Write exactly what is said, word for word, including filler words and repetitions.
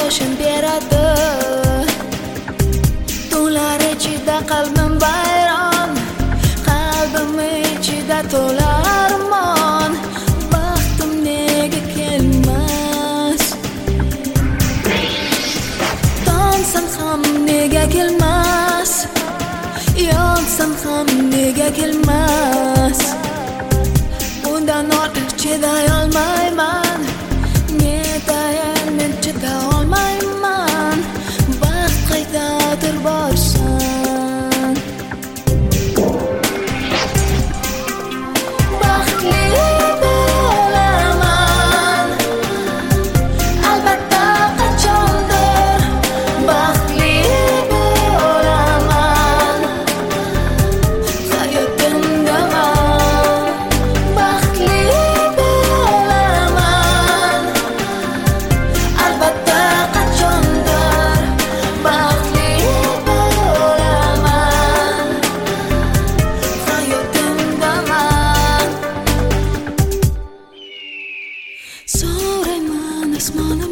quyoshim beradi. Tunlar ichida qalbim bayron, qalbim ichida to'lar armon. Baxtim nega kelmas? Tonsam ham nega kelmas? Yonsam ham nega kelmas? Bundan ortiq chiday olmayman, netayin men chida olmayman. Baxt qaydadir borsan, baxtli bo'laman albatta qachondir. Baxtli bo'laman hayotimdaman. Baxtli bo'laman albatta qachondir. Baxtli bo'laman hayotimdaman. So'rayman osmonni